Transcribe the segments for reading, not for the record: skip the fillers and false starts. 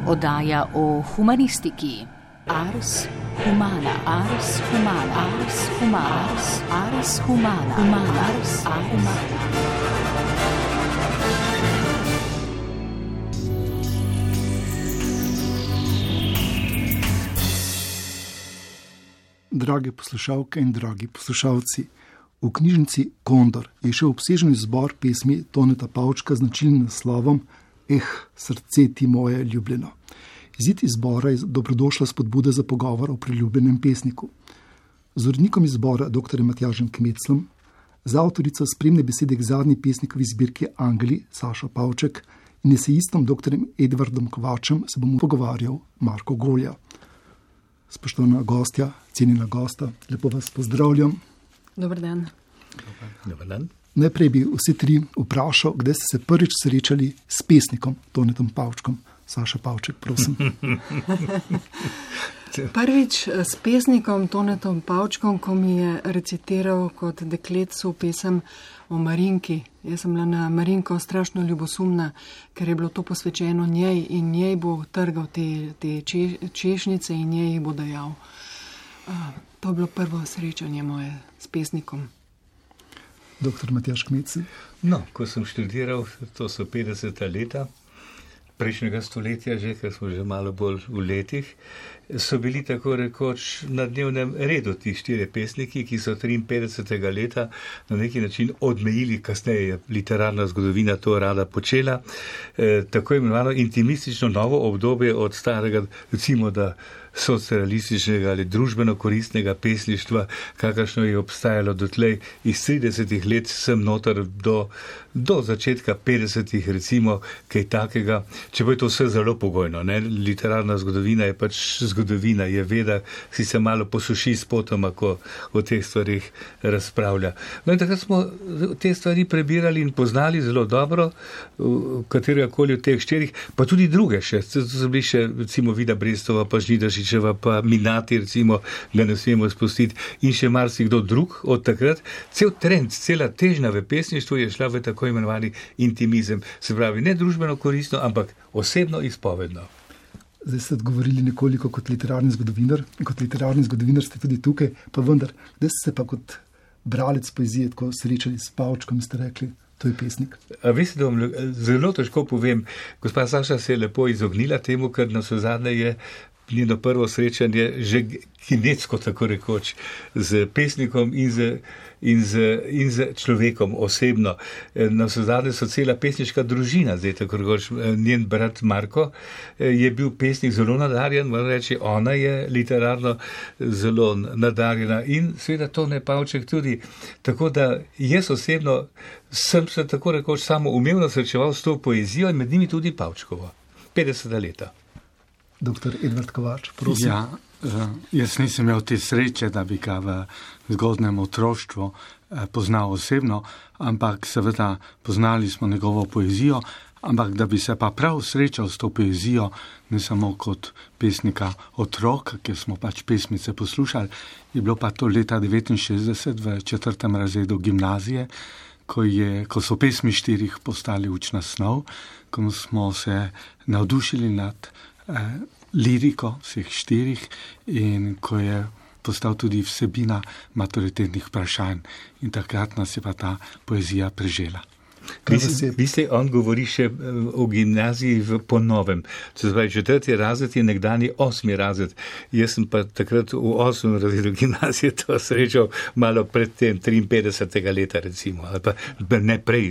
Oddaja o humanistiki. Ars humana, ars humana, ars humana, ars humana, ars humana. Drage poslušalke in dragi poslušalci, v knjižnici Kondor je še obsežen izbor pesmi Toneta Pavčka z značilnim naslovom srce ti moje ljubljeno. Izid izbora je dobrodošla spodbuda za pogovor o priljubljenem pesniku. Z urednikom izbora, dr. Matjažem Kmeclom, z avtorico spremne besede k zadnji pesnikovi zbirki Angeli, Sašo Pavček, in esejistom dr. Edvardom Kovačem se bomo pogovarjal Marko Golja. Spoštovana gostja, cenjena gosta, lepo vas pozdravljam. Dober dan. Dober dan. Najprej bi vsi tri vprašal, kdaj ste se prvič srečali s pesnikom Tonetom Pavčkom. Saša Pavček, prosim. Prvič s pesnikom Tonetom Pavčkom, ko mi je recitiral kot dekletcu pesem o Marinki. Jaz sem bila na Marinko strašno ljubosumna, ker je bilo to posvečeno njej in njej bo trgal te češnjice in njej bo dajal. To je bilo prvo srečanje moje s pesnikom. Dr. Matjaž Kmecl. No, ko sem študiral, to so 50. leta prejšnjega stoletja že, ker smo že malo bolj v letih, so bili tako rekoč na dnevnem redu ti 4 pesniki, ki so 53. leta na neki način odmejili, kasneje je literarna zgodovina to rada počela, tako imenovano intimistično novo obdobje od starega, recimo da socialističnega ali družbeno koristnega pesništva, kakršno je obstajalo dotlej iz 30. let sem noter do začetka 50. recimo, kaj takega, čeprav je to vse zelo pogojno, ne? Literarna zgodovina je pač zgodovina, je veda, si se malo posuši s potoma, ko o teh stvarih razpravlja. No in takrat smo te stvari prebirali in poznali zelo dobro, kateregakoli od teh 4, pa tudi druge še, to so bili še recimo Vida Brestova, pa Žnidaršičeva, pa Minati, recimo, ga ne smemo spustiti, in še marsikdo drug od takrat. Cel trend, cela težnja v pesništvu je šla v tako imenovani intimizem, se pravi ne družbeno koristno, ampak osebno izpovedno. Zdaj ste odgovorili nekoliko kot literarni zgodovinar, in kot literarni zgodovinar ste tudi tukaj, pa vendar, kdaj ste se pa kot bralec poezije tako srečali s Pavčkom, ste rekli, to je pesnik? Veste, da vam zelo težko povem, gospa Saša se je lepo izognila temu, ker navsezadnje je njeno prvo srečanje že kinetsko, tako rekoč, z pesnikom in z človekom osebno. Navsezadnje so cela pesniška družina, zdaj tako rekoč, njen brat Marko je bil pesnik zelo nadarjen, moram reči, ona je literarno zelo nadarjena in seveda Tone Pavček tudi. Tako da jaz osebno sem se tako rekoč samo umevno srečeval s to poezijo in med njimi tudi Pavčkovo. 50. leta. Dr. Edvard Kovač, prosim. Ja, jaz nisem imel te sreče, da bi ga v zgodnem otroštvu poznal osebno, ampak seveda poznali smo njegovo poezijo, ampak da bi se pa prav srečal s to poezijo, ne samo kot pesnika otrok, ki smo pač pesmice poslušali, je bilo pa to leta 1969 v 4. razredu gimnazije, ko so pesmi 4 postali učna snov, ko smo se navdušili nad liriko vseh 4 in ko je postal tudi vsebina maturitetnih vprašanj in takrat nas je pa ta poezija prežela. Veste, on govori še o gimnaziji po novem. Se pravi, 4. razred je nekdani 8. razred. Jaz sem pa takrat v 8. razredu gimnazije to srečal malo pred tem 53. leta recimo, ali pa ne prej,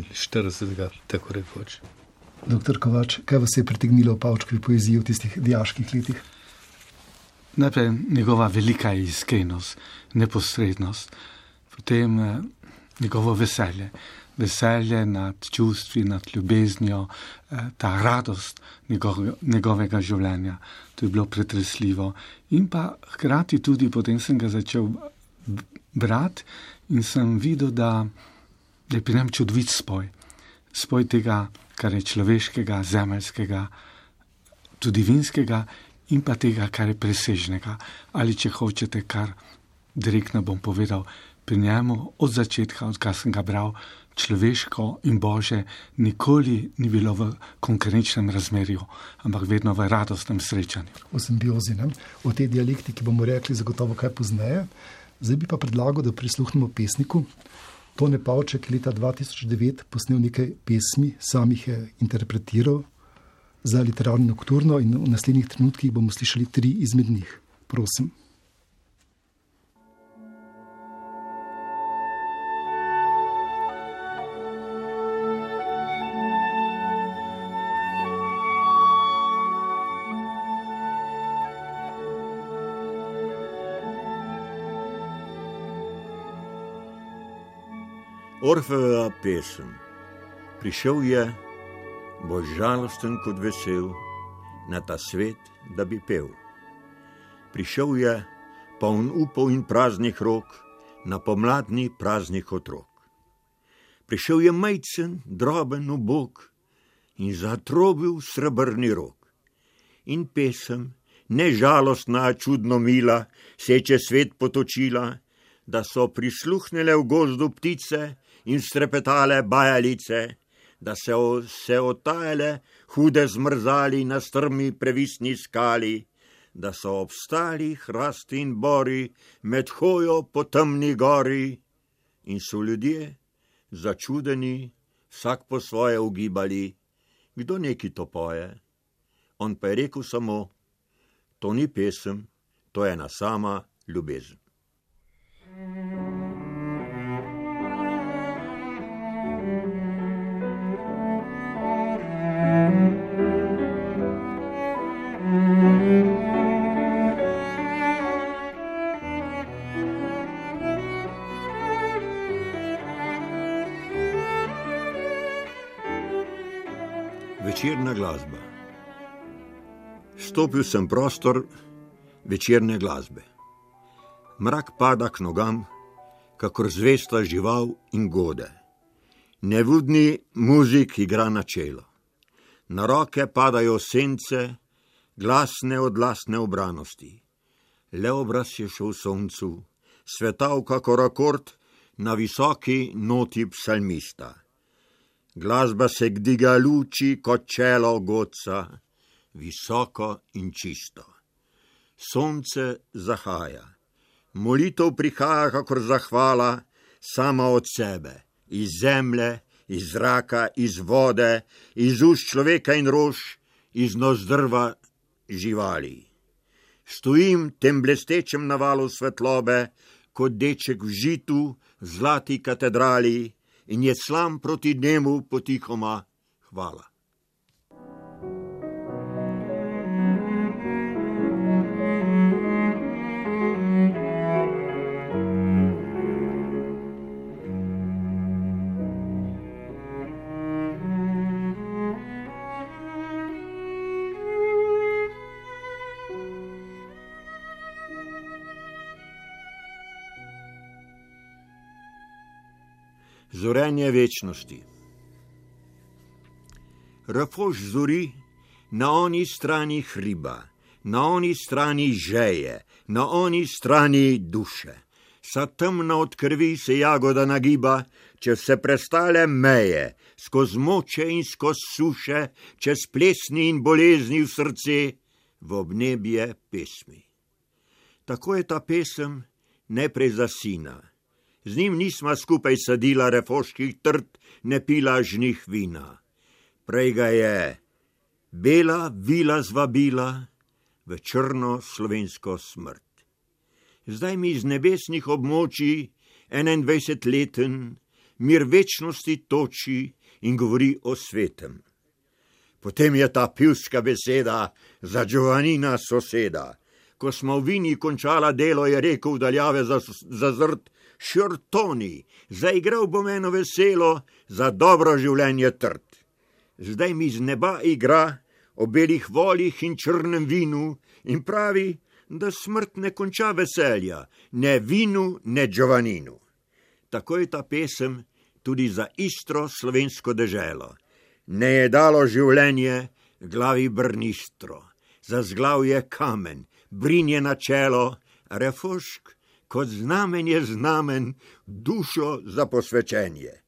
49. tako rekoč. Doktor Kovač, kaj vas je pritegnilo v Pavčkovi poeziji v tistih dijaških letih? Najprej njegova velika iskrenost, neposrednost, potem njegovo veselje nad čustvi, nad ljubeznijo, ta radost njegovega življenja. To je bilo pretresljivo. In pa hkrati tudi potem sem ga začel brati in sem videl, da je pri njem čudovit spoj tega, kar je človeškega, zemeljskega, tudi vinskega in pa tega, kar je presežnega. Ali če hočete, kar direktno bom povedal, pri njemu od začetka, odkar sem ga bral, človeško in božje nikoli ni bilo v konkurenčnem razmerju, ampak vedno v radostnem srečanju. V simbiozi, ne? O tej dialektiki bomo rekli zagotovo kaj pozneje. Zdaj bi pa predlagal, da prisluhnemo pesniku. Tone Pavček leta 2009 posnel nekaj pesmi, sam jih je interpretiral za Literarno nokturno in v naslednjih trenutkih bomo slišali 3 izmed njih. Prosim. Orfejeva pesem. Prišel je, bolj žalosten kot vesel, na ta svet, da bi pel. Prišel je, poln upov in praznih rok, na pomladni praznih otrok. Prišel je majcen, droben, ubog in zatrobil srebrni rog. In pesem, ne žalostna, čudno mila, se je čez svet potočila, da so prisluhnile v gozdu ptice in strepetale bajalice, da se otajale hude zmrzali na strmi previsni skali, da so obstali hrasti in bori med hojo po temni gori in so ljudje začudeni, vsak po svoje ugibali, kdo neki to poje. On pa je rekel samo, to ni pesem, to je ena sama ljubezen. Večerna glasba. Stopil sem prostor večerne glasbe. Mrak pada k nogam, kakor zvesta žival in gode. Nevidni muzik igra na čelo. Na roke padajo sence, glasne od lastne obranosti. Le obraz je šel soncu, svetal kakor akord na visoki noti psalmista. Glasba se gdiga luči kot čelo godca, visoko in čisto. Sonce zahaja. Molitev prihaja kakor zahvala sama od sebe, iz zemlje, iz zraka, iz vode, iz ust človeka in rož, iz nozdrva živali. Stojim tem blestečem navalu svetlobe, kot deček v žitu, v zlati katedrali, in je slam proti dnevu potihoma hvala. Zorenje večnosti. Refoš zori na oni strani hriba, na oni strani žeje, na oni strani duše. Sa temna od krvi se jagoda nagiba, čez vse prestale meje, skozi moče in skozi suše, čez plesni in bolezni v srce, v obnebje pesmi. Tako je ta pesem najprej za sina. Z njim nisma skupaj sadila refoških trd, ne pila žnih vina. Prej ga je bela vila zvabila v črno slovensko smrt. Zdaj mi z nebesnih območij 21-leten mir večnosti toči in govori o svetem. Potem je ta pivska beseda za Giovannina soseda. Ko smo v vini končala delo, je rekel v daljave zazrt, šrtoni, zaigral bom eno veselo, za dobro življenje trd. Zdaj mi z neba igra o belih voljih in črnem vinu in pravi, da smrt ne konča veselja, ne vinu, ne Giovanninu. Tako je ta pesem tudi za Istro slovensko deželo. Ne je dalo življenje glavi brnistro, za zglavje kamen, brinje na čelo, refošk, kot znamen je znamen, dušo za posvečenje.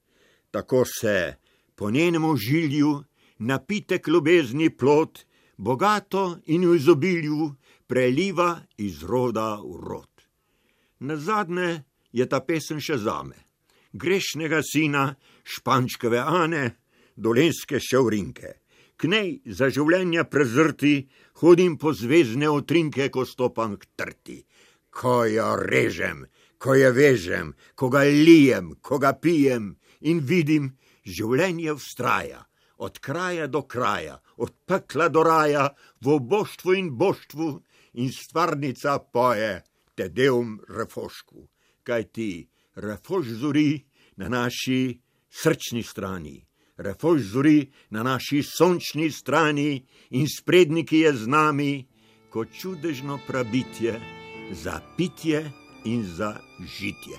Tako se po njenem ožilju napitek ljubezni plod, bogato in v izobilju preliva iz roda v rod. Nazadnje je ta pesem še zame, grešnega sina Špančkove Ane, dolenjske ševrinke. K nej za življenja prezrti hodim po zvezdne otrinke, ko stopam k trti. Ko jo režem, ko jo vežem, ko ga lijem, ko ga pijem in vidim, življenje vztraja, od kraja do kraja, od pekla do raja, v oboštvu in boštvu, in stvarnica poje te deum refošku. Kaj ti refoš zori na naši srčni strani, refoš zori na naši sončni strani in spredniki je z nami, kot čudežno prabitje, za pitje in za žitje.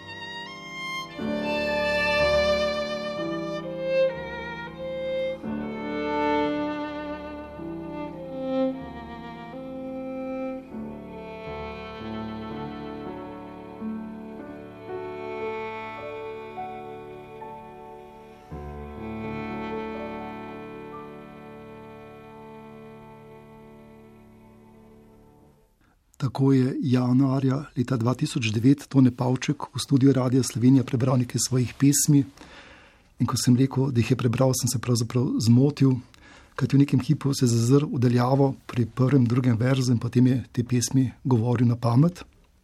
Tako je januarja leta 2009 Tone Pavček v studiu Radia Slovenija prebral nekaj svojih pesmi. In ko sem rekel, da jih je prebral, sem se pravzaprav zmotil, kajti v nekem hipu se zazrl v daljavo pri prvem, drugem verzu in potem je te pesmi govoril na pamet.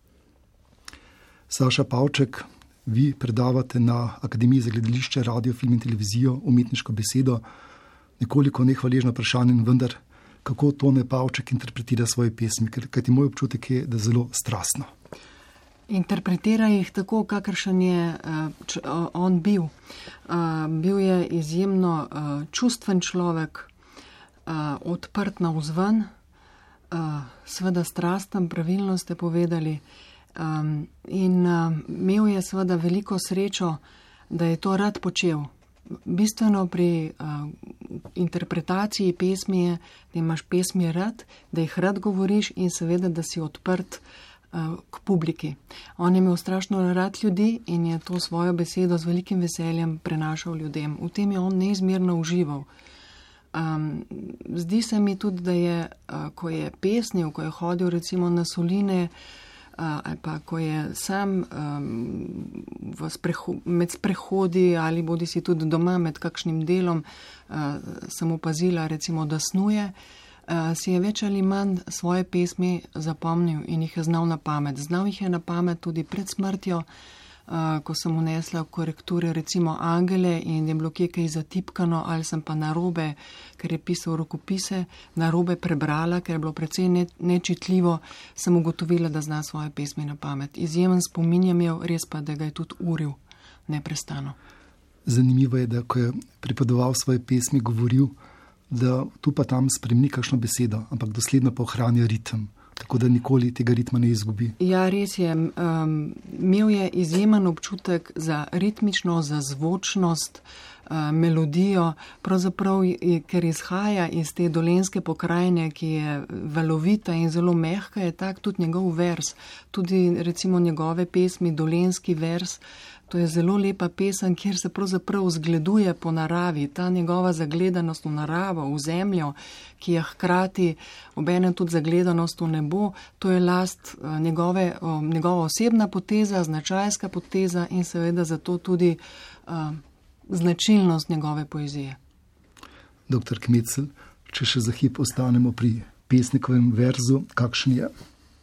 Saša Pavček, vi predavate na Akademiji za gledališče, radio, film in televizijo umetniško besedo. Nekoliko nehvaležno vprašanje, vendar kako Tone Pavček interpretira svoje pesmi, kajti moj občutek je, da zelo strastno. Interpretira jih tako, kakršen je on bil. Bil je izjemno čustven človek, odprt navzven, seveda strasten, pravilno ste povedali, in imel je seveda veliko srečo, da je to rad počel. Bistveno pri interpretaciji pesmi je, da imaš pesmi rad, da jih rad govoriš in seveda, da si odprt k publiki. On je imel strašno rad ljudi in je to svojo besedo z velikim veseljem prenašal ljudem. V tem je on neizmerno užival. Zdi se mi tudi, da je, ko je pesnil, ko je hodil recimo na soline, ali pa ko je sam med sprehodi ali bodi si tudi doma med kakšnim delom, sem opazila recimo, da snuje, si je več ali manj svoje pesmi zapomnil in jih je znal na pamet. Znal jih je na pamet tudi pred smrtjo, ko sem unesla v korekture recimo Angele in je bilo kaj zatipkano ali sem pa narobe, ker je pisal rokopise, narobe prebrala, ker je bilo precej nečitljivo, sem ugotovila, da zna svoje pesmi na pamet. Izjemen spomin je imel, res pa, da ga je tudi uril neprestano. Zanimivo je, da ko je pripovedoval svoje pesmi, govoril, da tu pa tam spremeni kakšno besedo, ampak dosledno pa ohranja ritem. Tako da nikoli tega ritma ne izgubi. Ja, res je. Imel je izjemen občutek za ritmično, za zvočnost, melodijo, pravzaprav, ker izhaja iz te dolenjske pokrajine, ki je valovita in zelo mehka, je tak tudi njegov vers. Tudi recimo njegove pesmi, dolenjski vers, to je zelo lepa pesem, kjer se pravzaprav zgleduje po naravi, ta njegova zagledanost v naravo, v zemljo, ki je hkrati obenem tudi zagledanost v nebo, to je last njegova osebna poteza, značajska poteza in seveda zato tudi značilnost njegove poezije. Dr. Kmetzel, če še za hip ostanemo pri pesnikovem verzu, kakšen je?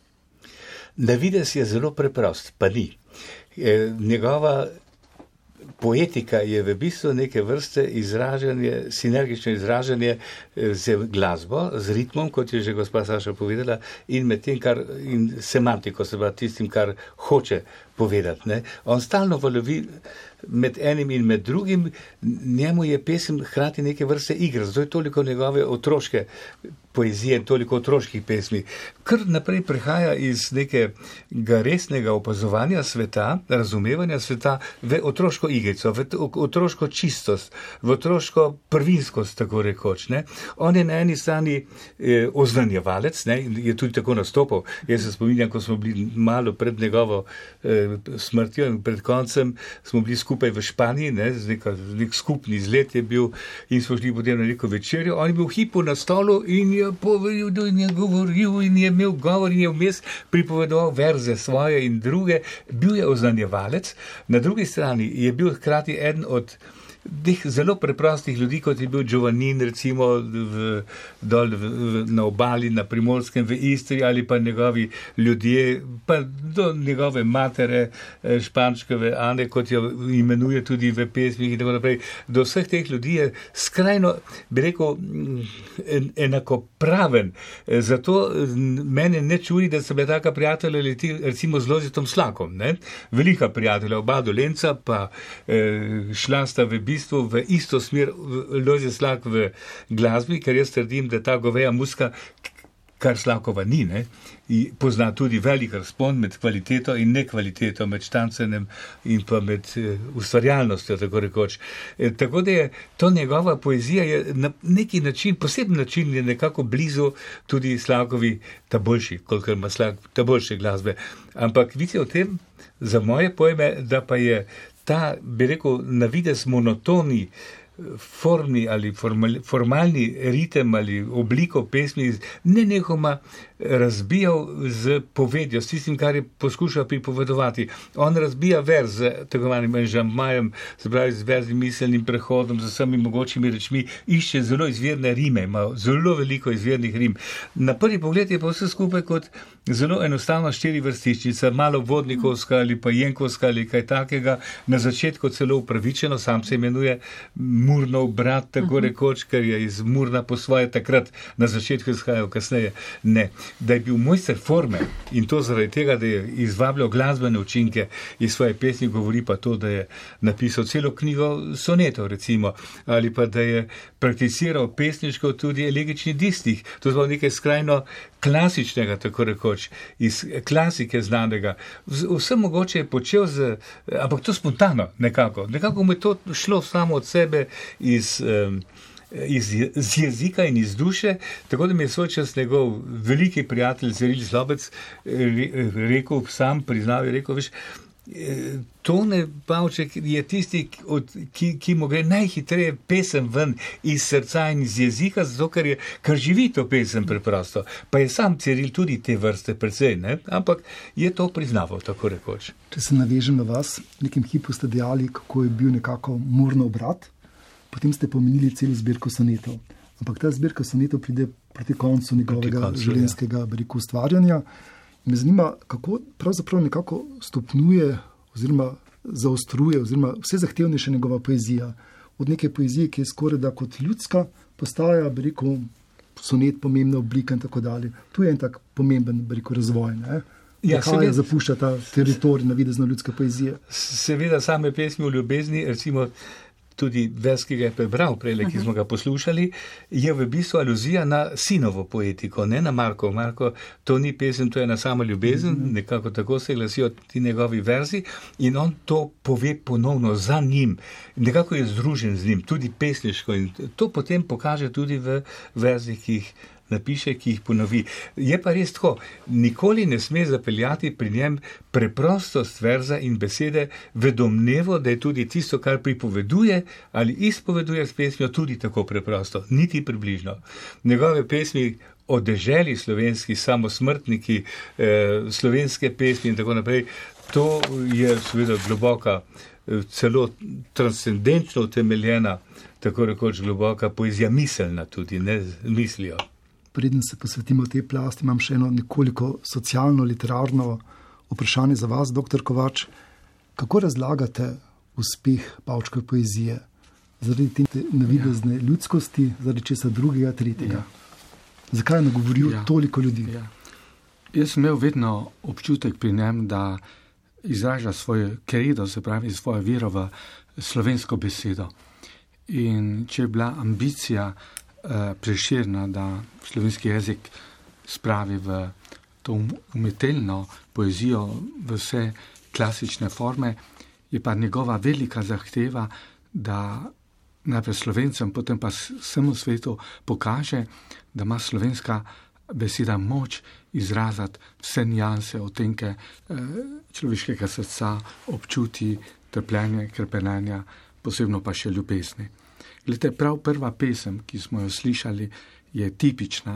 Na videz je zelo preprost, pa ni. Njegova poetika je v bistvu neke vrste izražanje, sinergično izražanje z glasbo, z ritmom, kot je že gospa Saša povedala, in med tem, in semantiko, se pa tistim, kar hoče povedati. Ne? On stalno valovi med enim in med drugim, njemu je pesem hkrati neke vrste igre, zato je toliko njegove otroške poezije, toliko otroških pesmi. Kar naprej prihaja iz nekega resnega opazovanja sveta, razumevanja sveta v otroško igrico, v otroško čistost, v otroško prvinskost, tako rekoč. Ne? On je na eni strani oznanjevalec, ne? Je tudi tako nastopil. Jaz se spominjam, ko smo bili malo pred njegovo smrtjo in pred koncem, smo bili skupaj v Španiji, nek skupni izlet je bil in smo šli potem na neko večerjo. On je bil v hipu na stolu in je povedal in je govoril in je imel govor in je vmes pripovedoval verze svoje in druge. Bil je oznanjevalec. Na drugi strani je bil hkrati eden od teh zelo preprostih ljudi, kot je bil Giovannin, recimo dol na obali, na Primorskem, v Istri, ali pa njegovi ljudje, pa do njegove matere, Špančkove Ane, kot jo imenuje tudi v pesmih in tako naprej. Do vseh teh ljudi je skrajno, bi rekel, enakopraven. Zato mene ne čudi, da so bile taka prijatelja recimo z Lojzetom Slakom. Velika prijatelja, oba Dolenca, pa šla sta v bistvu v isto smer Lojze Slak v glasbi, ker jaz trdim, da ta goveja muska, kar Slakova ni, pozna tudi velik razpon med kvaliteto in nekvaliteto, med štancenem in pa med ustvarjalnostjo, tako rekoč. Tako da je to njegova poezija je na neki način, poseben način je nekako blizu tudi Slakovi ta boljši, kolikor ima Slak ta boljše glasbe. Ampak vidite o tem, za moje pojme, da pa je ta, bi rekel, navidez monotoni formni ali formalni ritem ali obliko pesmi nenehoma razbijal z povedjo, s tistim, kar je poskušal pripovedovati. On razbija verz z tako imenovanim enžamajem, se pravi z verznim miselnim prehodom, z vsemi mogočimi rečmi, išče zelo izvirne rime, ima zelo veliko izvirnih rim. Na prvi pogled je pa vse skupaj kot zelo enostavna 4-vrstičnica, malo vodnikovska ali pa jenkovska ali kaj takega, na začetku celo upravičeno, sam se imenuje Murnov brat, tako rekoč, ker je iz Murna po svoje takrat, na začetku izhajal, kasneje ne. Da je bil mojster forme in to zaradi tega, da je izvabljal glasbene učinke iz svoje pesmi, govori pa to, da je napisal celo knjigo sonetov, recimo, ali pa da je prakticiral pesniško tudi elegični distih. To je bilo nekaj skrajno klasičnega, tako rekoč, iz klasike znanega. Vse mogoče je počel ampak to spontano nekako. Nekako mu je to šlo samo od sebe iz jezika in iz duše, tako da mi je svoj čas njegov veliki prijatelj Ciril Zlobec rekel, sam priznal, je rekel, veš, Tone Pavček je tisti, ki mu gre najhitreje pesem ven iz srca in iz jezika, zato ker živi to pesem preprosto. Pa je sam Ciril tudi te vrste precej, ampak je to priznaval, tako rekoč. Če se navežem na vas, v nekem hipu ste dejali, kako je bil nekako Murnov brat, potem ste pomenili celo zbirko sonetov. Ampak ta zbirka sonetov pride proti koncu njegovega življenjskega ustvarjanja. Me zanima, kako pravzaprav nekako stopnjuje oziroma zaostruje oziroma vse zahtevnejša njegova poezija. Od neke poezije, ki je skoraj da kot ljudska, postaja, bi rekel, sonet pomembna oblika in tako dalje. Tu je en tak pomemben, bi rekel, razvoj, Kaj zapušča ta teritorij navidezno ljudske poezije? Seveda same pesmi o ljubezni, recimo tudi vers, ki ga je prebral prej, ki smo ga poslušali, je v bistvu aluzija na sinovo poetiko, ne na Marko. Marko, to ni pesem, to je ena sama ljubezen, nekako tako se glasijo ti njegovi verzi in on to pove ponovno za njim. Nekako je združen z njim, tudi pesniško in to potem pokaže tudi v verzih, ki jih napiše, ki jih ponovi. Je pa res tako, nikoli ne sme zapeljati pri njem preprostost verza in besede v domnevo, da je tudi tisto, kar pripoveduje ali izpoveduje s pesmijo, tudi tako preprosto, niti približno. Njegove pesmi o deželi slovenski, samosmrtniki, slovenske pesmi in tako naprej, to je seveda globoka, celo transcendenčno utemeljena, tako rekoč globoka poezija, miselna tudi, ne mislijo. Preden se posvetimo tej plasti, imam še eno nekoliko socialno-literarno vprašanje za vas, dr. Kovač. Kako razlagate uspeh Pavčkove poezije? Zaradi te navidezne ljudskosti, zaradi česa drugega, tretjega? Zakaj je nagovoril toliko ljudi? Jaz sem imel vedno občutek pri njem, da izraža svoje kredo, se pravi svojo vero v slovensko besedo. In če je bila ambicija Prešerna, da slovenski jezik spravi v to umetelno poezijo, v vse klasične forme, je pa njegova velika zahteva, da najprej Slovencem, potem pa vsemu svetu pokaže, da ima slovenska beseda moč izrazati vse nijanse, odtenke človeškega srca, občuti, trpljenja, krepenenja, posebno pa še ljubezni. Glede, prav prva pesem, ki smo jo slišali, je tipična.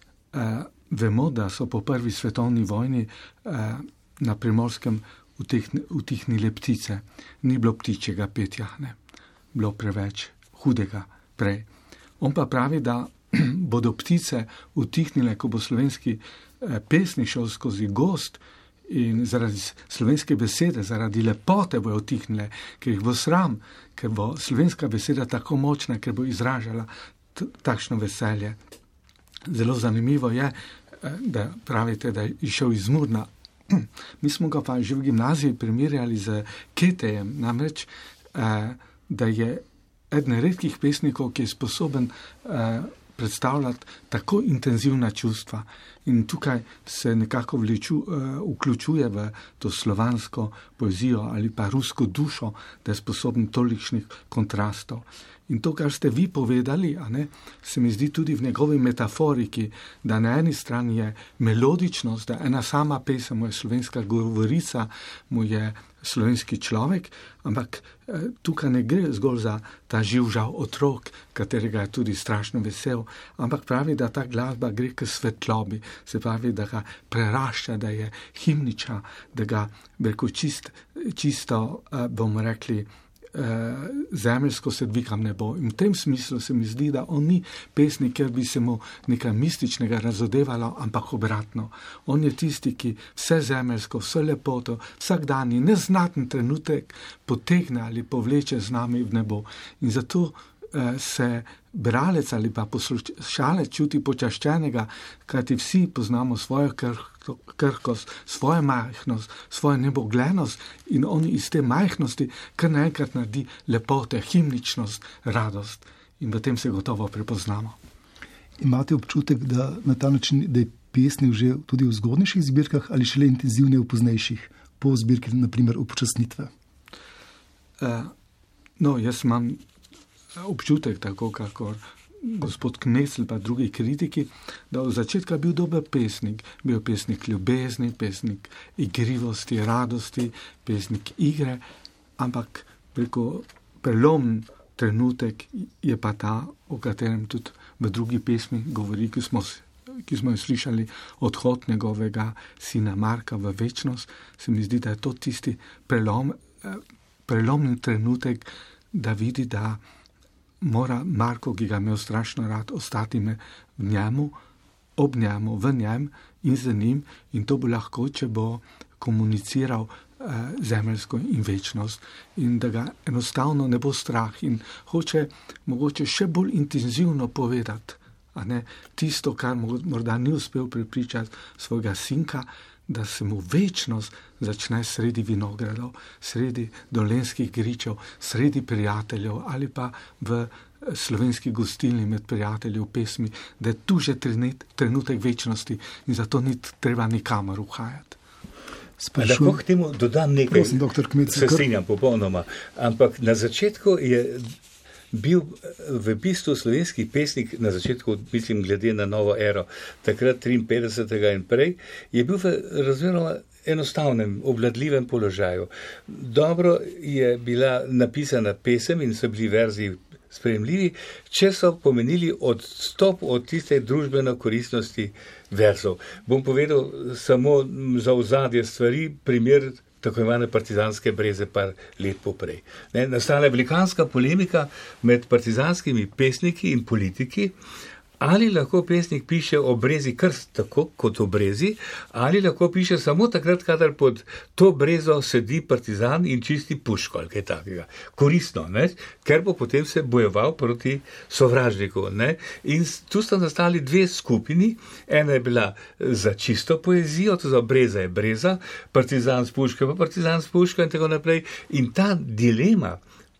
Vemo, da so po prvi svetovni vojni na Primorskem utihnile ptice. Ni bilo ptičjega petja, ne. Bilo preveč hudega prej. On pa pravi, da bodo ptice utihnile, ko bo slovenski pesnik šel skozi gozd in zaradi slovenske besede, zaradi lepote bojo utihnile, ker jih bo sram, ker bo slovenska beseda tako močna, ker bo izražala takšno veselje. Zelo zanimivo je, da pravite, da je išel iz Murna. Mi smo ga pa že v gimnaziji primerjali z Ketejem, namreč, da je eden redkih pesnikov, ki je sposoben predstavljati tako intenzivna čustva. In tukaj se nekako vključuje v to slovansko poezijo ali pa rusko dušo, da je sposoben tolikšnih kontrastov. In to, kar ste vi povedali, se mi zdi tudi v njegovi metaforiki, da na eni strani je melodičnost, da ena sama pesem, mu je slovenska govorica, mu je slovenski človek, ampak tukaj ne gre zgolj za ta živžav otrok, katerega je tudi strašno vesel, ampak pravi, da ta glasba gre k svetlobi, se pravi, da ga prerašča, da je himniča, da ga čisto, bomo rekli, zemeljsko se dvigam nebo. In v tem smislu se mi zdi, da on ni pesnik, ker bi se mu nekaj mističnega razodevalo, ampak obratno. On je tisti, ki vse zemeljsko, vse lepoto, vsak dan in neznaten trenutek potegne ali povleče z nami v nebo. In zato se bralec ali pa poslušalec čuti počaščenega, kajti vsi poznamo svojo krhkost, svojo majhnost, svojo neboglenost in oni iz te majhnosti kar naenkrat naredi lepote, himničnost, radost. In v tem se gotovo prepoznamo. Imate občutek, da na ta način, da je pesnik že tudi v zgodnejših zbirkah ali šele intenzivne v poznejših, po zbirki, naprimer, upočasnitve? Jaz imam občutek, tako kakor gospod Kmecl pa drugi kritiki, da od začetka bil dober pesnik. Bil pesnik ljubezni, pesnik igrivosti, radosti, pesnik igre, ampak preko prelomen trenutek je pa ta, o katerem tudi v drugi pesmi govori, ki smo jo slišali, odhod njegovega sina Marka v večnost. Se mi zdi, da je to tisti prelomni trenutek, da vidi, da mora Marko, ki ga imel strašno rad, ostati v njemu, ob njemu, v njem in za njim, in to bo lahko, če bo komuniciral zemeljsko in večnost in da ga enostavno ne bo strah in hoče mogoče še bolj intenzivno povedati, tisto, kar morda ni uspel prepričati svojega sinka, da se mu večnost začne sredi vinogradov, sredi dolenskih gričev, sredi prijateljev ali pa v slovenski gostilni med prijatelji v pesmi, da je tu že trenutek večnosti in zato ni treba nikamor uhajati. Lahko k temu dodam nekaj, prosim, doktor Kmecl, se strinjam popolnoma, ampak na začetku je bil v bistvu slovenski pesnik, na začetku, mislim, glede na novo ero, takrat 53. in prej, je bil v razmeroma enostavnem, obvladljivem položaju. Dobro je bila napisana pesem in so bili verzi sprejemljivi, če so pomenili odstop od tiste družbeno koristnosti verzov. Bom povedal samo za ozadje stvari, primer tako imane partizanske breze par let poprej. Nastala je velikanska polemika med partizanskimi pesniki in politiki, ali lahko pesnik piše o brezi kar tako kot o brezi, ali lahko piše samo takrat, kadar pod to brezo sedi partizan in čisti puško ali kaj takega. Koristno, ker bo potem se bojeval proti sovražniku. In tu sta nastali dve skupini, ena je bila za čisto poezijo, to za breza je breza, partizan s puško pa partizan s puško in tako naprej. In ta dilema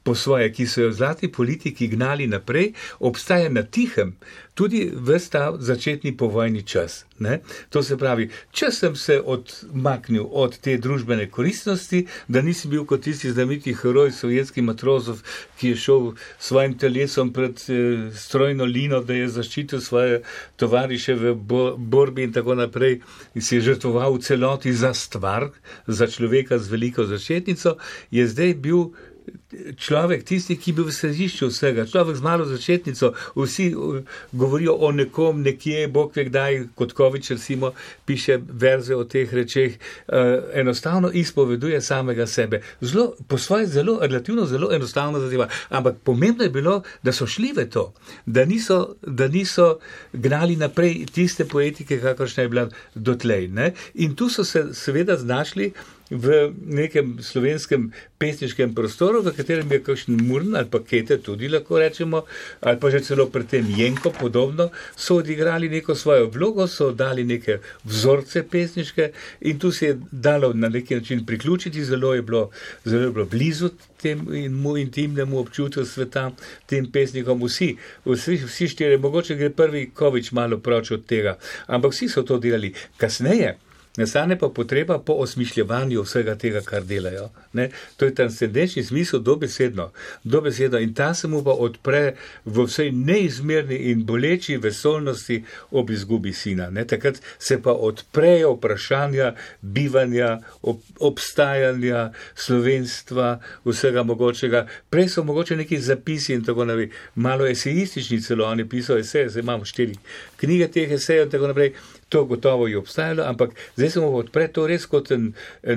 po svoje, ki so jo zlati politiki gnali naprej, obstaja na tihem tudi ves ta začetni povojni čas. Ne? To se pravi, če sem se odmaknil od te družbene koristnosti, da nisi bil kot tisti znameniti heroj sovjetski matrozov, ki je šel svojim telesom pred strojno lino, da je zaščitil svoje tovariše v borbi in tako naprej, in si je žrtvoval v celoti za stvar, za človeka z veliko začetnico, je zdaj bil človek tisti, ki bi v središču vsega, človek z malo začetnico, vsi govorijo o nekom, nekje, Bog ve kdaj, Kotkovič recimo piše verze o teh rečeh, enostavno izpoveduje samega sebe. Po svoje relativno zelo enostavno zadeva, ampak pomembno je bilo, da so šli v to, da niso gnali naprej tiste poetike, kakršna je bila dotlej. Ne? In tu so se seveda znašli v nekem slovenskem pesniškem prostoru, v katerem je kakšen Murn ali pa Kete tudi lahko rečemo, ali pa že celo pred tem Jenko podobno, so odigrali neko svojo vlogo, so dali neke vzorce pesniške in tu se je dalo na neki način priključiti, zelo je bilo blizu temu intimnemu občutku sveta, tem pesnikom vsi štiri, mogoče gre prvi Kovič malo proč od tega, ampak vsi so to delali. Kasneje nastane pa potreba po osmišljevanju vsega tega, kar delajo. Ne? To je transcendenčni smisel dobesedno in ta se mu pa odpre v vsej neizmerni in boleči vesolnosti ob izgubi sina. Ne? Takrat se pa odprejo vprašanja bivanja, obstajanja, slovenstva, vsega mogočega. Prej so mogoče neki zapisi in tako naprej, malo esejistični celo, oni pisajo eseje, zdaj imamo 4 knjige teh esejev in tako naprej. To gotovo je obstajalo, ampak zdaj se mu odpre to res kot en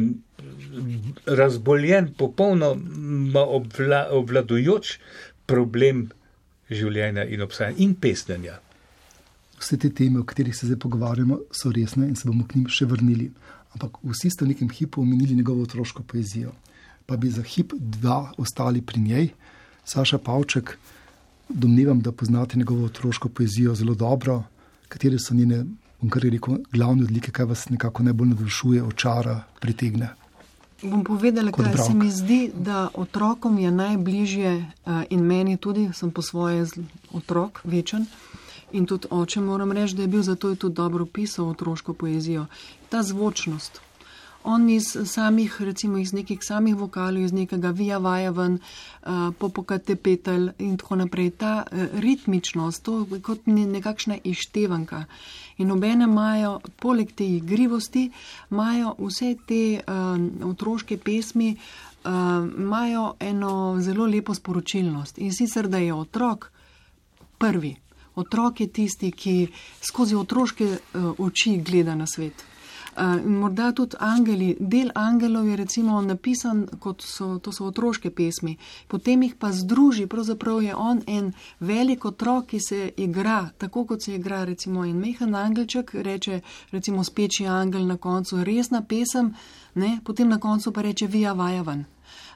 razboljen, popolnoma obvladujoč problem življenja in obstajanja in pesnjenja. Vse te teme, o katerih se zdaj pogovarjamo, so resne in se bomo k njim še vrnili. Ampak vsi ste v nekem hipu omenili njegovo otroško poezijo. Pa bi za hip 2 ostali pri njej. Saša Pavček, domnevam, da poznate njegovo otroško poezijo zelo dobro. Katere so njene, kar je rekel, glavne odlike, kaj vas nekako najbolj navdušuje, očara, pritegne? Bom povedala, kaj se mi zdi, da otrokom je najbližje in meni tudi, sem po svoje otrok, večen, in tudi oče moram reči, da je bil, zato je tudi dobro pisal otroško poezijo. Ta zvočnost. On iz samih, recimo iz nekih samih vokalov, iz nekega vija vaja ven, popokate petelj in tako naprej. Ta ritmičnost, to je kot nekakšna izštevanka. In obene imajo, poleg te igrivosti, imajo vse te otroške pesmi, imajo eno zelo lepo sporočilnost. In sicer, da je otrok prvi. Otrok je tisti, ki skozi otroške oči gleda na svet. Morda tudi angeli, del angelov je recimo napisan, to so otroške pesmi, potem jih pa združi, pravzaprav je on en velik otrok, ki se igra, tako kot se igra recimo en mehen angelček, reče recimo Speči angel na koncu, resna pesem, ne? Potem na koncu pa reče vija vaja ven.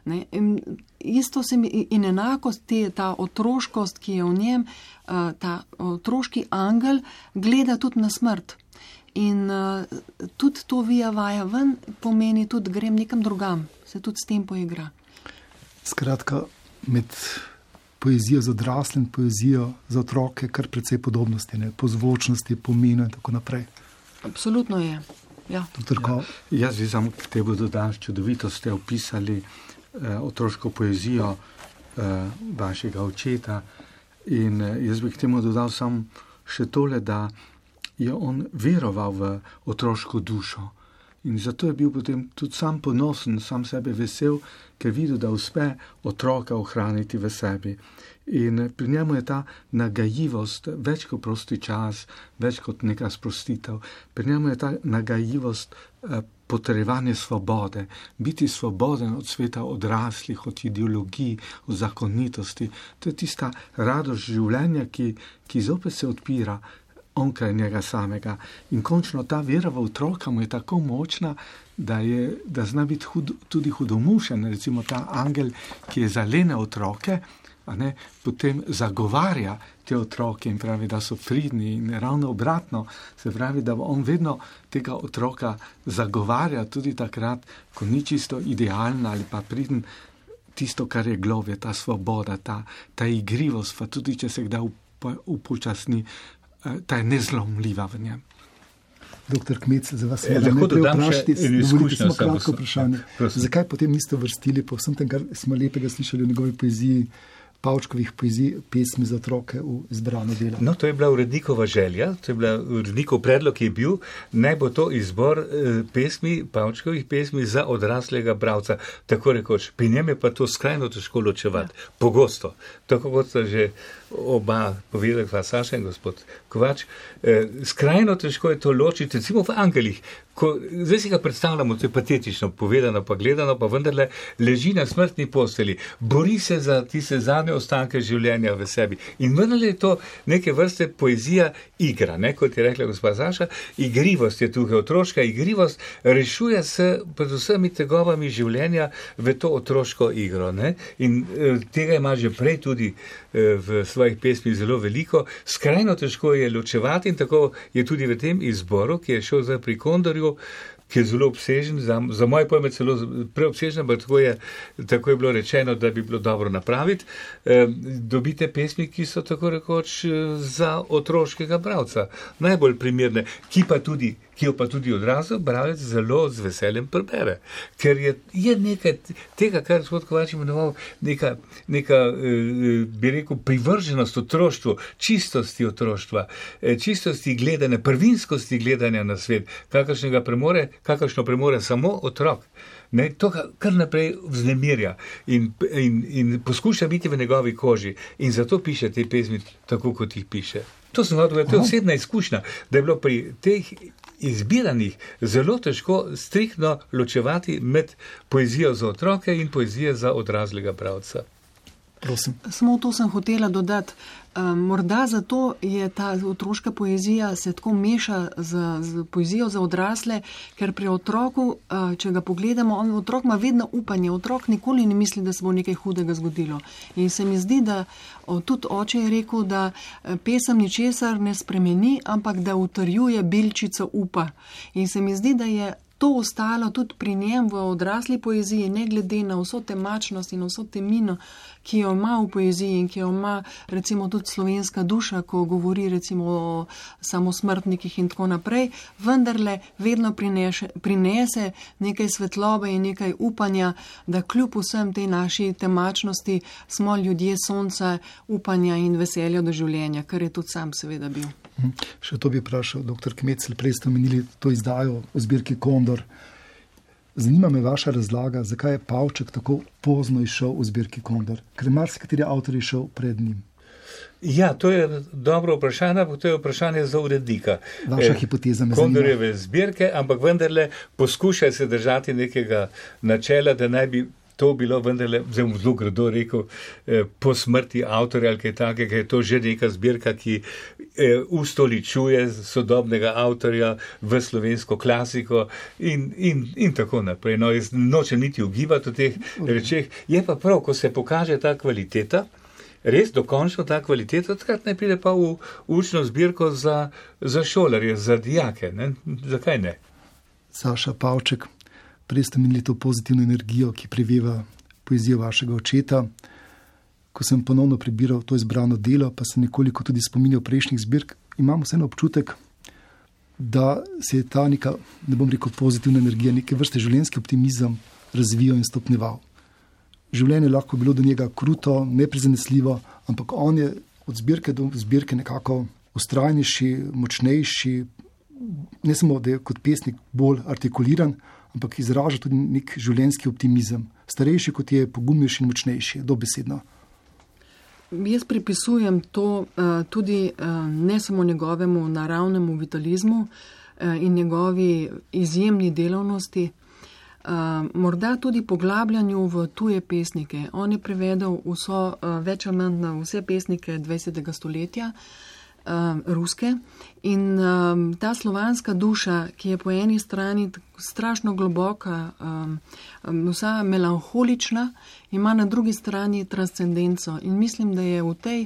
Isto se mi, in enakost, ta otroškost, ki je v njem, ta otroški angel gleda tudi na smrt. In tudi to vija vaja ven pomeni tudi grem nekam drugam, se tudi s tem poigra. Skratka, med poezijo za odrasle in poezijo za otroke kar precej podobnosti, ne? Po zvočnosti, pomenu in tako naprej. Absolutno je, ja. Jaz bi samo k tebi dodal, čudovito ste opisali otroško poezijo vašega očeta in jaz bi k temu dodal samo še tole, da je on veroval v otroško dušo in zato je bil potem tudi sam ponosen, sam sebe vesel, ker videl, da uspe otroka ohraniti v sebi. In pri njemu je ta nagajivost, več kot prosti čas, več kot neka sprostitev. Pri njemu je ta nagajivost potrebovanje svobode, biti svoboden od sveta odraslih, od ideologij, od zakonitosti. To je tista radost življenja, ki zopet se odpira onkraj njega samega. In končno ta vera v otroka mu je tako močna, da zna biti tudi hudomušen. Recimo ta angel, ki je zalene otroke, potem zagovarja te otroke in pravi, da so pridni in ravno obratno. Se pravi, da on vedno tega otroka zagovarja tudi takrat, ko ni čisto idealen ali pa priden. tisto, kar je globje, ta svoboda, ta igrivost, pa tudi če se kdaj upočasni, ta je nezlomljiva v njem. Doktor Kmetzel, za vas je najprej vprašati, dovolite samo kratko vprašanje. Zakaj potem niste uvrstili po vsem tem, kar smo lepega slišali v njegovi poeziji, Pavčkovih poezij, pesmi za otroke v izbrano delo? No, to je bila urednikova želja, to je bila urednikov predlog, ki je bil, naj bo to izbor pesmi, Pavčkovih pesmi za odraslega bralca. Tako rekoč, pri njem je pa to skrajno težko ločevati, pogosto. Tako kot sta že oba povedala, Saša in gospod Kovač, skrajno težko je to ločiti, recimo v Angelih. Zdaj si ga predstavljamo, to je patetično povedano, pa gledano, pa vendarle leži na smrtni posteli, bori se za tiste zadnje ostanke življenja v sebi. In vendarle je to neke vrste poezija igra, ne? Kot je rekla gospa Saša, igrivost je tukaj, otroška igrivost rešuje se pred vsemi tegobami življenja v to otroško igro. Ne? In tega ima že prej tudi v svojih pesmih zelo veliko. Skrajno težko je ločevati in tako je tudi v tem izboru, ki je šel zdaj pri Kondorju, ki je zelo obsežen, za moje pojme celo preobsežen, ampak tako je bilo rečeno, da bi bilo dobro napraviti. Dobite pesmi, ki so tako rekoč za otroškega bralca. Najbolj primerne, ki jo pa tudi odrasel bralec zelo z veseljem prebere. Ker je nekaj tega, kar gospod Kovač imenoval, neka bi rekel, privrženost otroštvu, čistosti otroštva, čistosti gledanja, prvinskosti gledanja na svet, kakršno premore samo otrok. Ne, to kar naprej vznemirja in poskuša biti v njegovi koži in zato piše te pesmi tako, kot jih piše. To je osebna izkušnja, da je bilo pri teh izbiranih zelo težko striktno ločevati med poezijo za otroke in poezijo za odraslega bralca. Prosim. Samo to sem hotela dodati. Morda zato je ta otroška poezija se tako meša z poezijo za odrasle, ker pri otroku, če ga pogledamo, otrok ima vedno upanje, otrok nikoli ne misli, da se bo nekaj hudega zgodilo. In se mi zdi, da tudi oče je rekel, da pesem ničesar ne spremeni, ampak da utrjuje bilčico upa. In se mi zdi, da je to ostalo tudi pri njem v odrasli poeziji, ne glede na vso temačnost in vso temino, ki jo ima v poeziji in ki jo ima recimo tudi slovenska duša, ko govori recimo o samosmrtnikih in tako naprej, vendarle vedno prinese nekaj svetlobe in nekaj upanja, da kljub vsem tej naši temačnosti smo ljudje sonca, upanja in veselja do življenja, kar je tudi sam seveda bil. Še to bi vprašal, doktor Kmetzel, prej ste omenili to izdajo v zbirki Kondor. Zanima me vaša razlaga, zakaj je Pavček tako pozno išel v zbirki Kondor, ker marsikateri avtor je šel pred njim. Ja, to je dobro vprašanje, to je vprašanje za urednika. Vaša hipoteza me zanima. Kondorjeve zbirke, ampak vendarle poskušaj se držati nekega načela, da naj bi to bilo vendarle, zdaj bom zelo grdo rekel, po smrti avtorja ali kaj takega, je to že neka zbirka, ki ustoličuje sodobnega avtorja v slovensko klasiko in tako naprej. No, jaz nočem niti ugibati o teh rečeh. Je pa prav, ko se pokaže ta kvaliteta, res dokončno ta kvaliteta, takrat naj pride pa v učno zbirko za šolarje, za dijake. Ne? Zakaj ne? Saša Pavček, prej ste imeli to pozitivno energijo, ki preveva poezijo vašega očeta. Ko sem ponovno prebiral to izbrano delo, pa sem nekoliko tudi spominjal prejšnjih zbirk, imam vseeno občutek, da se je ta neka, ne bom rekel pozitivna energija, neke vrste življenjski optimizem razvijal in stopneval. Življenje lahko bilo do njega kruto, neprizanesljivo, ampak on je od zbirke do zbirke nekako ustrajnejši, močnejši, ne samo, da je kot pesnik bolj artikuliran, ampak izraža tudi nek življenjski optimizem. Starejši kot je, pogumnejši in močnejši, dobesedno. Jaz pripisujem to tudi ne samo njegovemu naravnemu vitalizmu in njegovi izjemni delavnosti, morda tudi poglabljanju v tuje pesnike. On je prevedel več ali manj na vse pesnike 20. stoletja, ruske, in ta slovanska duša, ki je po eni strani strašno globoka, vsa melanholična, ima na drugi strani transcendenco. In mislim, da je v tej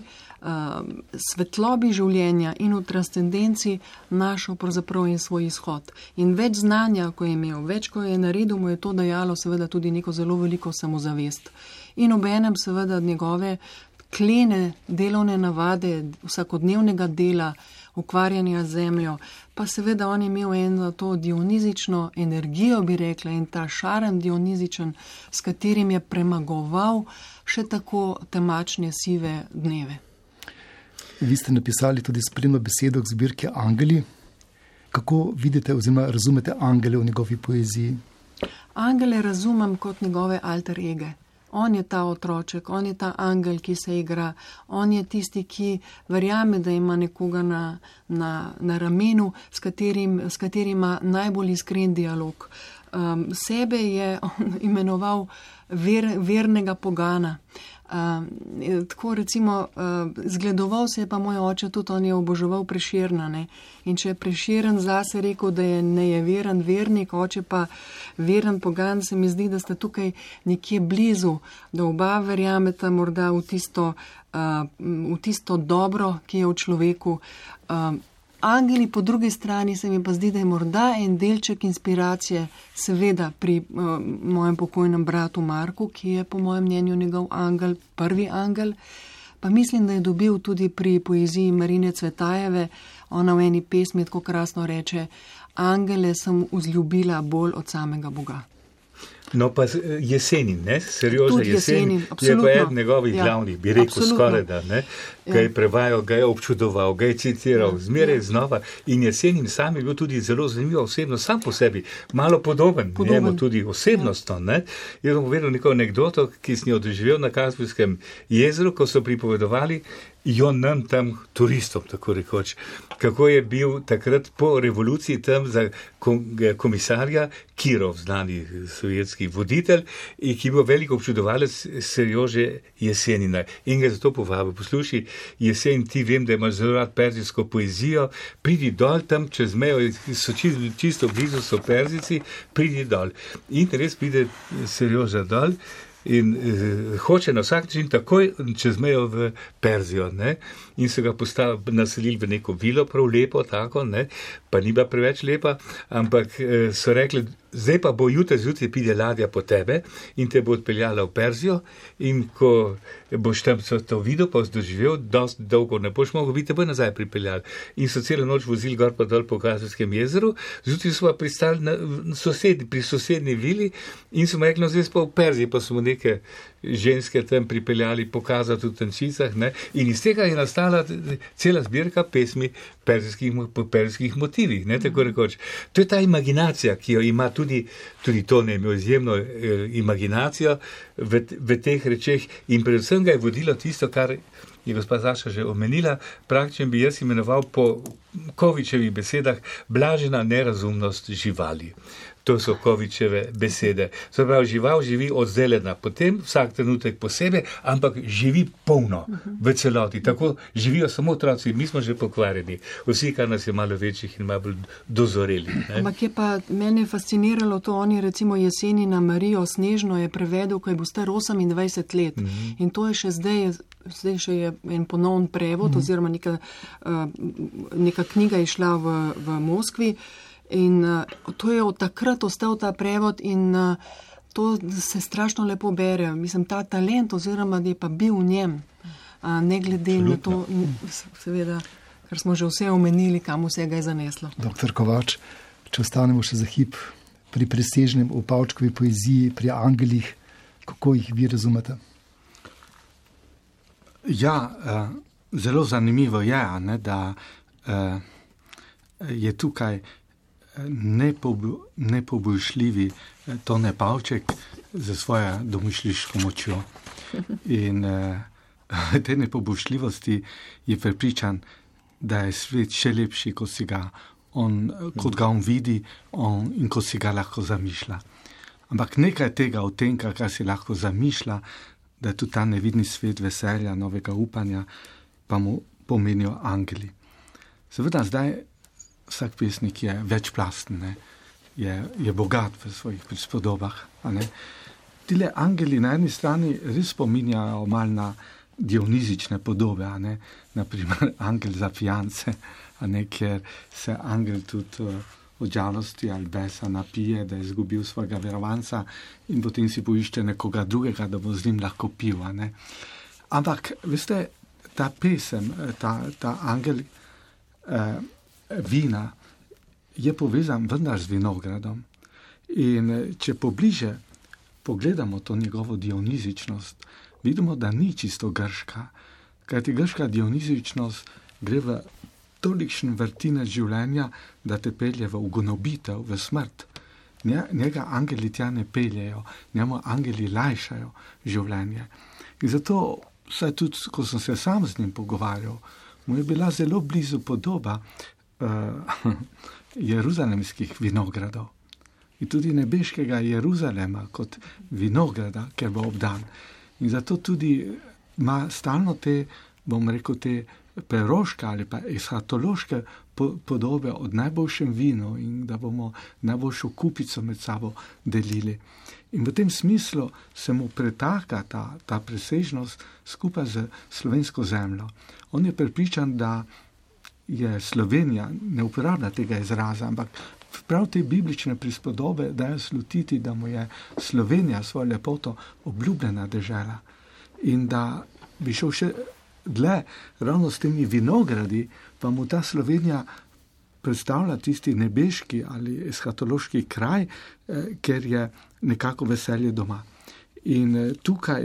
svetlobi življenja in v transcendenci našel pravzaprav in svoj izhod. In več znanja, ko je imel, več, ko je naredil, mu je to dajalo seveda tudi neko zelo veliko samozavest. in obenem seveda njegove klene delovne navade, vsakodnevnega dela, ukvarjanja z zemljo, pa seveda on je imel eno to dionizično energijo, bi rekla, in ta šarem dionizičen, s katerim je premagoval še tako temačne sive dneve. Vi ste napisali tudi spremno besedo k zbirki Angeli. Kako vidite oziroma razumete angele v njegovi poeziji? Angele razumem kot njegove alter ege. On je ta otroček, on je ta angel, ki se igra, on je tisti, ki verjame, da ima nekoga na ramenu, s katerim ima najbolj iskren dialog. Sebe je imenoval vernega pogana. Tako recimo, zgledoval se je pa moj oče, tudi on je oboževal Prešerna, ne? In če je Prešeren zase rekel, da je neveren vernik, oče pa veren pogan, se mi zdi, da sta tukaj nekje blizu, da oba verjameta morda v tisto dobro, ki je v človeku. Angeli po drugi strani se mi pa zdi, da je morda en delček inspiracije, seveda pri mojem pokojnem bratu Marku, ki je po mojem mnenju njegov angel, prvi angel, pa mislim, da je dobil tudi pri poeziji Marine Cvetajeve. Ona v eni pesmi tako krasno reče: angele sem vzljubila bolj od samega Boga. No pa Jesenin, ne? Serioža Jesenin je pa eden njegovih glavnih, bi rekel skoraj da, ne? Ga je prevajal, ga je občudoval, ga je citiral, zmeraj znova. In Jesenin sam je bil tudi zelo zanimiv osebno, sam po sebi, malo podoben. Njemu tudi osebnostno, ne? Jaz bom povedal neko anekdoto, ki sem jo doživel na Kaspijskem jezeru, ko so pripovedovali nam tam turistom, tako rekoč, kako je bil takrat po revoluciji tam za komisarja Kirov, znani sovjetski voditelj, ki je bil velik občudovalec Seriože Jesenina. In ga zato povabil: poslušaj, Jesen, ti vem, da imaš zelo rad perzijsko poezijo, pridi dol tam čez mejo, so čisto blizu, so Perzici, pridi dol. In res pride Serioža dol in hoče na vsak način takoj čez mejo v Perzijo, ne? In so ga naselili v neko vilo, prav lepo, tako, ne? Pa ni bila preveč lepa, ampak so rekli: zdaj pa bo jutri zjutraj pride ladja po tebe in te bo odpeljala v Perzijo, in ko boš tam to videl, pa doživel, dosti dolgo ne boš mogel biti, te bo nazaj pripeljali. In so celo noč vozili gor pa dol po Kaspijskem jezeru, zjutraj so pa pristali pri sosednji vili in so mu rekli: no, zdaj pa v Perziji, pa so mu neke ženske tam pripeljali pokazati v tančicah, ne? In iz tega je nastala cela zbirka pesmi po perzijskih motivih, ne, tako rekoč. To je ta imaginacija, ki jo ima tudi to, ne, imel izjemno imaginacijo v teh rečeh, in predvsem ga je vodilo tisto, kar je gospa Saša že omenila, praktično bi jaz imenoval po Kovičevih besedah blažena nerazumnost živali. To so Kovičeve besede. Se pravi, žival živi odzeljena, potem vsak trenutek posebej, ampak živi polno v celoti. Tako živijo samo otroci, mi smo že pokvarjeni. Vsi, kar nas je malo večjih in malo bolj dozoreli. Ampak je pa mene fasciniralo to, on je recimo Jesenina Marijo Snežno je prevedel, ko je bil star 28 let. In to je še zdaj še je en ponovn prevod, oziroma neka knjiga je šla v Moskvi. In to je od takrat ostal ta prevod in to se strašno lepo bere. Mislim, ta talent oziroma da je pa bil v njem, ne glede na to, seveda, ker smo že vse omenili, kam vse ga je zaneslo. Doktor Kovač, če ostanemo še za hip pri presežnem v Pavčkovi poeziji, pri angelih, kako jih vi razumete? Ja, zelo zanimivo je, ne, da je tukaj nepoboljšljivi Tone Pavček za svojo domišljijsko močjo. In te nepoboljšljivosti je prepričan, da je svet še lepši, kot ga on vidi in kot si ga lahko zamišlja. Ampak nekaj tega od tem, kar si lahko zamišlja, da je tudi ta nevidni svet veselja, novega upanja, pa mu pomenijo angeli. Seveda zdaj vsak pesnik je večplasten, ne? Je bogat v svojih prispodobah. Tile angeli na eni strani res spominjajo malo na dionizične podobe, naprimer angel za fijance, kjer se angel tudi od žalosti ali besa napije, da je izgubil svojega verovanca in potem si poišče nekoga drugega, da bo z njim lahko pil. Ne? Ampak, veste, ta pesem, ta angel vina je povezan vendar z vinogradom. In če pobliže pogledamo to njegovo dionizičnost, vidimo, da ni čisto grška, kajti grška dionizičnost gre v tolikšen vrtinec življenja, da te pelje v ugonobitev, v smrt. Njega angeli tja ne peljejo, njemu angeli lajšajo življenje. In zato, saj tudi, ko sem se sam z njim pogovarjal, mu je bila zelo blizu podoba jeruzalemskih vinogradov. In tudi nebeškega Jeruzalema kot vinograda, ker bo obdan. In zato tudi ima stalno te, bom rekel, te preroške ali pa eshatološke podobe od najboljšem vinu in da bomo najboljšo kupico med sabo delili. In v tem smislu se mu pretaka ta presežnost skupaj z slovensko zemljo. On je prepričan, da je Slovenija, ne uporablja tega izraza, ampak prav te biblične prispodobe dajo slutiti, da mu je Slovenija svojo lepoto obljubljena dežela in da bi šel še dlje, ravno s temi vinogradi, pa mu ta Slovenija predstavlja tisti nebeški ali eshatološki kraj, ker je nekako veselje doma. In tukaj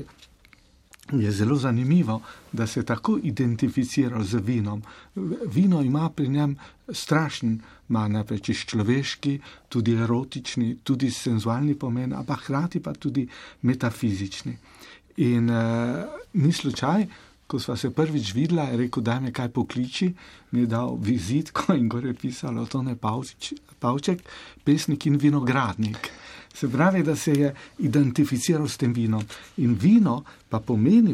je zelo zanimivo, da se tako identificiral z vinom. Vino ima pri njem strašen, ima najprej človeški, tudi erotični, tudi senzualni pomen, ampak hkrati pa tudi metafizični. In ni slučaj, ko sva se prvič videla, je rekel, daj me kaj pokliči, mi je dal vizitko in gore je pisalo Tone Pavček, pesnik in vinogradnik. Se pravi, da se je identificiral s tem vinom. In vino pa pomeni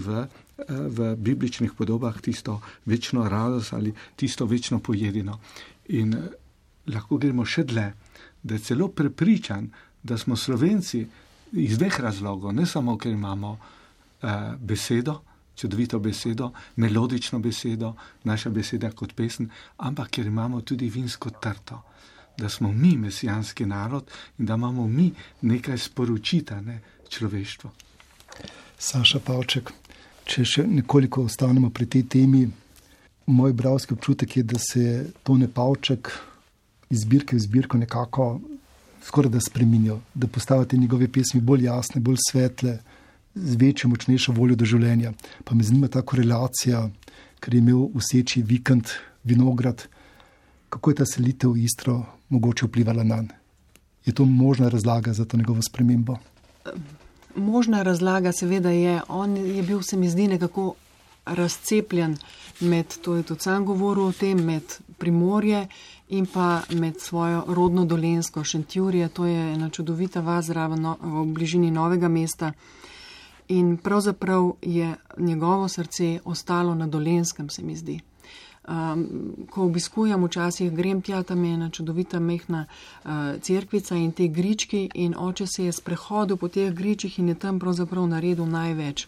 v bibličnih podobah tisto večno radost ali tisto večno pojedino. In lahko gremo še dlje, da je celo prepričan, da smo Slovenci iz dveh razlogov, ne samo, ker imamo besedo, čudovito besedo, melodično besedo, naša beseda kot pesem, ampak ker imamo tudi vinsko trto, da smo mi mesijanski narod in da imamo mi nekaj sporočitane človeštvo. Saša Pavček, če še nekoliko ostanemo pri tej temi, moj bralski občutek je, da se Tone Pavček iz zbirke v zbirko nekako skoraj da spreminjajo, da postavite njegove pesmi bolj jasne, bolj svetle, z večjo, močnejšo voljo do življenja. Pa me zanima ta korelacija, ker je imel v Seči vikend vinograd. Kako je ta selitev v Istro mogoče vplivala nanj? Je to možna razlaga za to njegovo spremembo? Možna razlaga seveda je. On je bil, se mi zdi, nekako razcepljen med, to je tudi sam govoril o tem, med Primorje in pa med svojo rodno Dolenjsko, Šentjurje. To je ena čudovita vas v bližini Novega mesta. In pravzaprav je njegovo srce ostalo na Dolenjskem, se mi zdi. Ko obiskujem, včasih grem tja, tam je ena čudovita mehna cerkvica in te grički in oče se je sprehodil po teh gričih in je tam pravzaprav naredil največ.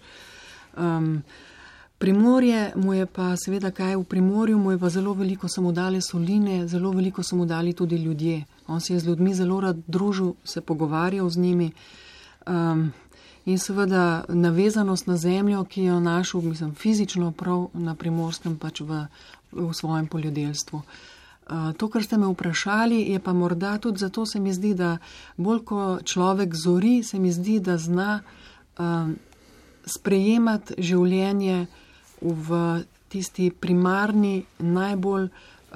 Primorje mu je pa seveda kaj v Primorju, mu je pa zelo veliko so mu dali soline, zelo veliko so mu dali tudi ljudje. On se je z ljudmi zelo rad družil, se pogovarjal z njimi. In seveda navezanost na zemljo, ki jo našel, mislim, fizično prav na Primorskem, pač v svojem poljedelstvu. To, kar ste me vprašali, je pa morda tudi zato se mi zdi, da bolj ko človek zori, se mi zdi, da zna sprejemati življenje v tisti primarni, najbolj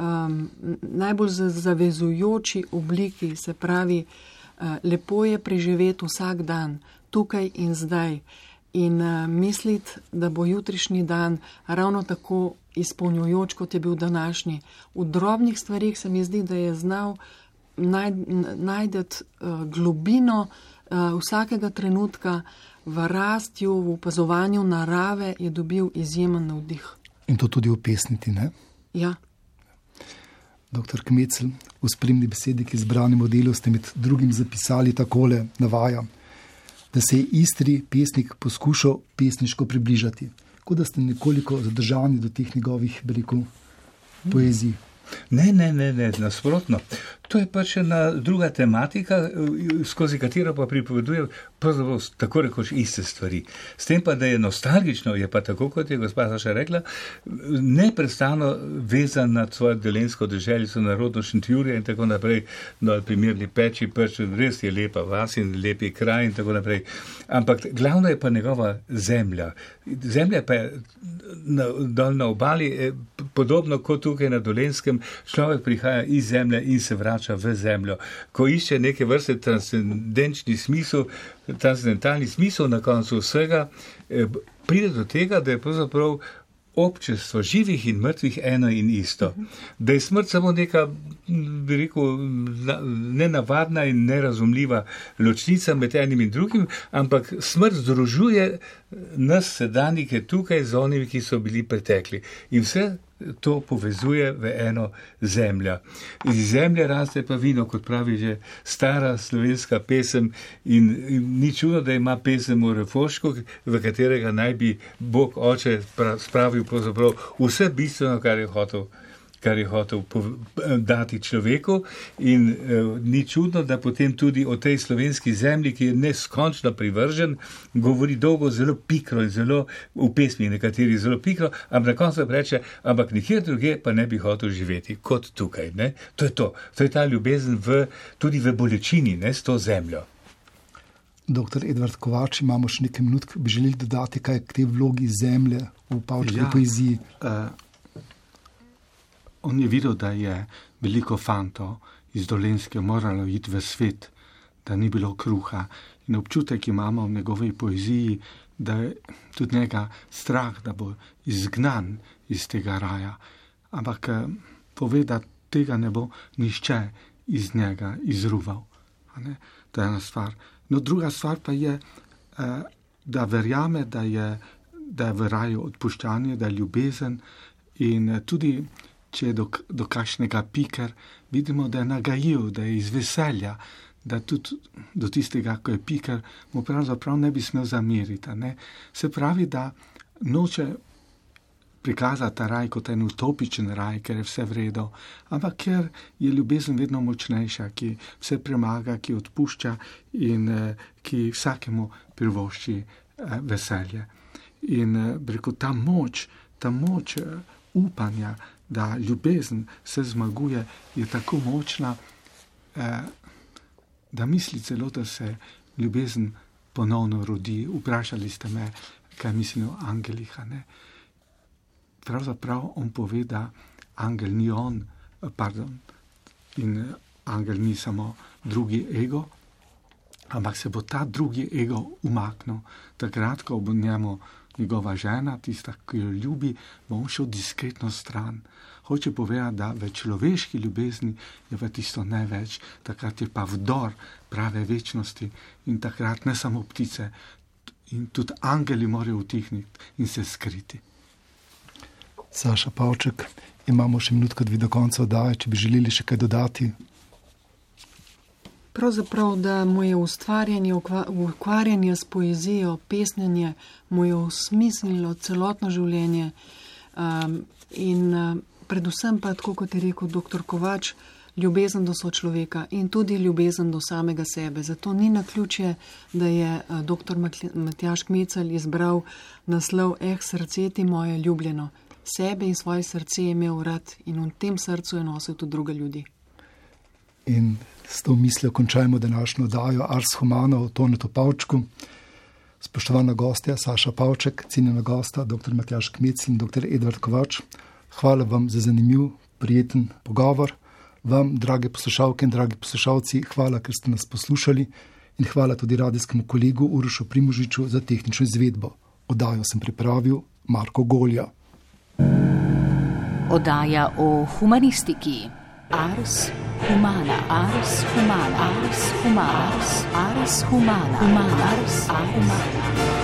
zavezujoči obliki, se pravi, lepo je preživeti vsak dan, tukaj in zdaj in misliti, da bo jutrišnji dan ravno tako izpolnjujoč, kot je bil današnji. V drobnih stvarih se mi zdi, da je znal najdeti globino vsakega trenutka v rastju, v opazovanju narave je dobil izjemen navdih. In to tudi opesniti, ne? Ja. Dr. Kmecl, v spremni besedi, ki izbranemu delu ste med drugim zapisali takole, navaja, da se je Istri pesnik poskušal pesniško približati, kot da ste nekoliko zadržani do teh njegovih, bi rekel, poezij. Ne, nasprotno. To je pač ena druga tematika, skozi katero pa pripoveduje pravzaprav tako rekoč iste stvari. S tem pa, da je nostalgično, je pa tako, kot je gospa Saša rekla, neprestano vezan na svojo dolenjsko deželico, na rodno Šentjurje in tako naprej, no, primerni Peči, pač res je lepa vas in lepi kraj in tako naprej. Ampak glavno je pa njegova zemlja. Zemlja pa je dol na obali, podobno kot tukaj na Dolenjskem, človek prihaja iz zemlje in se vrača v zemljo. Ko išče neke vrste transcendentalni smisel na koncu vsega, pride do tega, da je pravzaprav občestvo živih in mrtvih eno in isto. Da je smrt samo neka, bi rekel, nenavadna in nerazumljiva ločnica med enim in drugim, ampak smrt združuje nas sedanjike tukaj z onimi, ki so bili pretekli. In vse to povezuje v eno zemljo. Iz zemlje raste pa vino, kot pravi že stara slovenska pesem, in ni čudno, da ima pesem o Refošku, v katerega naj bi Bog oče spravil pravzaprav vse bistveno, kar je hotel dati človeku, in ni čudno, da potem tudi o tej slovenski zemlji, ki je neskončno privržen, govori dolgo zelo pikro in zelo v pesmi nekateri zelo pikro, ampak na koncu reče, ampak nikjer druge pa ne bi hotel živeti kot tukaj. Ne? To je to. To je ta ljubezen tudi v bolečini, ne, s to zemljo. Dr. Edvard Kovač, imamo še nekaj minut, bi želeli dodati kaj k tej vlogi zemlje v Pavčkovi poeziji. On je videl, da je veliko fantov iz Dolenjske moralo iti v svet, da ni bilo kruha. In občutek imamo v njegovi poeziji, da je tudi njega strah, da bo izgnan iz tega raja. Ampak pove, da tega ne bo nišče iz njega izruval. To je ena stvar. No, druga stvar pa je, da verjame, da je v raju odpuščanje, da je ljubezen, in tudi če do kakšnega piker, vidimo, da je nagajiv, da je iz veselja, da tudi do tistega, ko je piker, mu pravzaprav ne bi smel zameriti. Ne? Se pravi, da noče prikazati raj kot en utopičen raj, ker je vse v redu, ampak ker je ljubezen vedno močnejša, ki vse premaga, ki odpušča in ki vsakemu privošči veselje. In rekel, ta moč upanja, da ljubezen se zmaguje, je tako močna, da misli celo, da se ljubezen ponovno rodi. Vprašali ste me, kaj mislim o angelih. Ne? Pravzaprav on pove, da angel ni on, in angel ni samo drugi ego, ampak se bo ta drugi ego umaknil. Takrat, ko bo njemu njegova žena, tista, ki jo ljubi, bo on šel diskretno stran. Hoče povedati, da v človeški ljubezni je pa tisto največ, takrat je pa vdor prave večnosti, in takrat ne samo ptice, in tudi angeli morajo utihniti in se skriti. Saša Pavček, imamo še minutko dve do konca oddaje, če bi želeli še kaj dodati. Pravzaprav, da mu je ustvarjanje, ukvarjanje s poezijo, pesnjenje, mu je osmislilo celotno življenje, in predvsem pa, tako kot je rekel dr. Kovač, ljubezen do sočloveka in tudi ljubezen do samega sebe. Zato ni naključje, da je dr. Matjaž Kmecelj izbral naslov Srce ti moje ljubljeno. Sebe in svoje srce je imel rad in v tem srcu je nosil tudi druge ljudi. In s to mislijo končajmo današnjo oddajo Ars Humana o Tonetu Pavčku. Spoštovana gostja Saša Pavček, cenjena gosta dr. Matjaž Kmecelj in dr. Edvard Kovač, hvala vam za zanimiv, prijeten pogovor. Vam, drage poslušalke in dragi poslušalci, hvala, ker ste nas poslušali, in hvala tudi radijskemu kolegu Urošu Primožiču za tehnično izvedbo. Oddajo sem pripravil Marko Golja. Oddaja o humanistiki. Ars Humana. Ars Humana. Ars Humana. Ars Humana. Ars Humana.